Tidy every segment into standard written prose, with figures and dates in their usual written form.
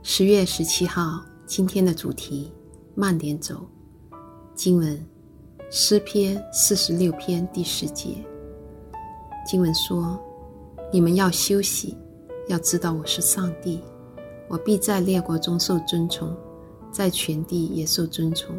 10月17号，今天的主题慢点走。经文诗篇46篇第10节。经文说，你们要休息，要知道我是上帝，我必在列国中受尊崇，在全地也受尊崇。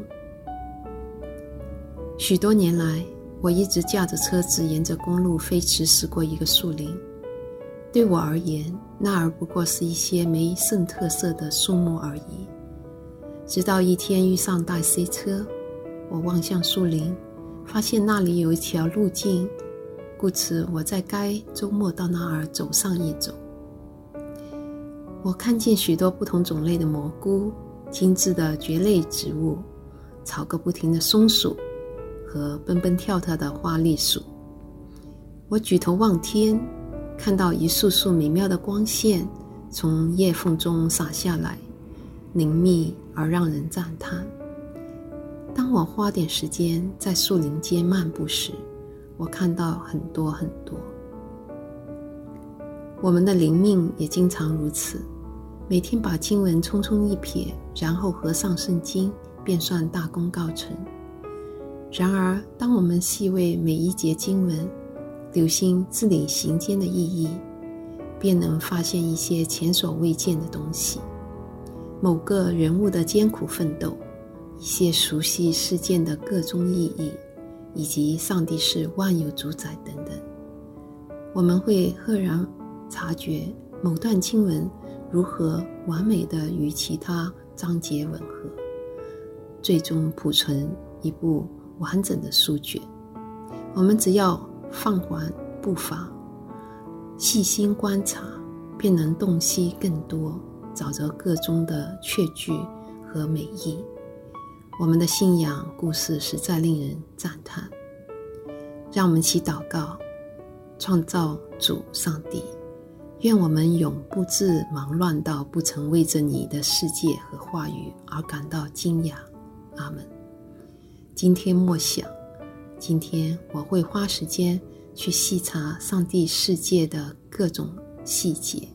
许多年来，我一直驾着车子沿着公路飞驰驶过一个树林。对我而言，那儿不过是一些没甚特色的树木而已。直到一天遇上大塞车，我望向树林，发现那里有一条路径，故此我在该周末到那儿走上一走。我看见许多不同种类的蘑菇，精致的蕨类植物，吵个不停的松鼠和蹦蹦跳跳的花栗鼠。我举头望天，看到一束束美妙的光线从叶缝中洒下来，凝密而让人赞叹。当我花点时间在树林间漫步时，我看到很多很多。我们的灵命也经常如此，每天把经文匆匆一瞥，然后合上圣经，便算大功告成。然而，当我们细味每一节经文，留心字里行间的意义，便能发现一些前所未见的东西。某个人物的艰苦奋斗，一些熟悉事件的各种意义，以及上帝是万有主宰等等。我们会赫然察觉某段经文如何完美地与其他章节吻合，最终谱成一部完整的书卷。我们只要放缓步伐，细心观察，便能洞悉更多，找着个中的确据和美意。我们的信仰故事实在令人赞叹。让我们一起祷告，创造主上帝，愿我们永不致忙乱到不曾为着你的世界和话语而感到惊讶。阿们。今天默想，今天我会花时间去细查上帝世界的各种细节。